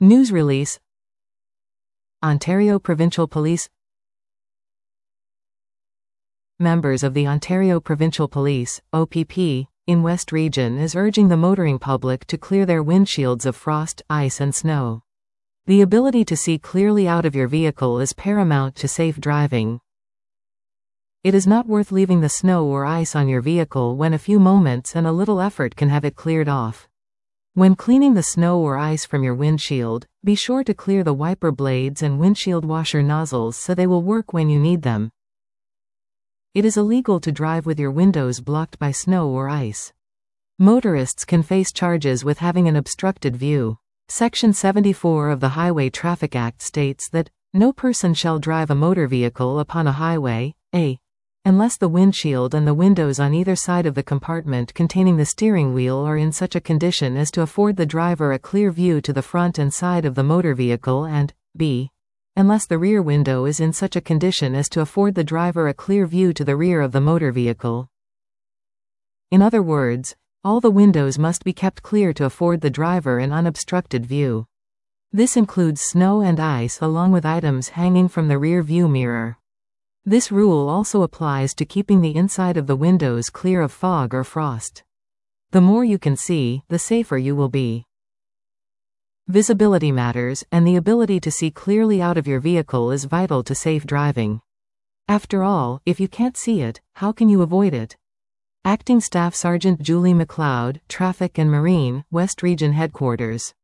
News release. Ontario Provincial Police. Members of the Ontario Provincial Police, OPP, in West Region is urging the motoring public to clear their windshields of frost, ice and snow. The ability to see clearly out of your vehicle is paramount to safe driving. It is not worth leaving the snow or ice on your vehicle when a few moments and a little effort can have it cleared off. When cleaning the snow or ice from your windshield, be sure to clear the wiper blades and windshield washer nozzles so they will work when you need them. It is illegal to drive with your windows blocked by snow or ice. Motorists can face charges with having an obstructed view. Section 74 of the Highway Traffic Act states that, no person shall drive a motor vehicle upon a highway, unless the windshield and the windows on either side of the compartment containing the steering wheel are in such a condition as to afford the driver a clear view to the front and side of the motor vehicle and, unless the rear window is in such a condition as to afford the driver a clear view to the rear of the motor vehicle. In other words, all the windows must be kept clear to afford the driver an unobstructed view. This includes snow and ice along with items hanging from the rear view mirror. This rule also applies to keeping the inside of the windows clear of fog or frost. The more you can see, the safer you will be. Visibility matters, and the ability to see clearly out of your vehicle is vital to safe driving. After all, if you can't see it, how can you avoid it? Acting Staff Sergeant Julie McLeod, Traffic and Marine, West Region Headquarters.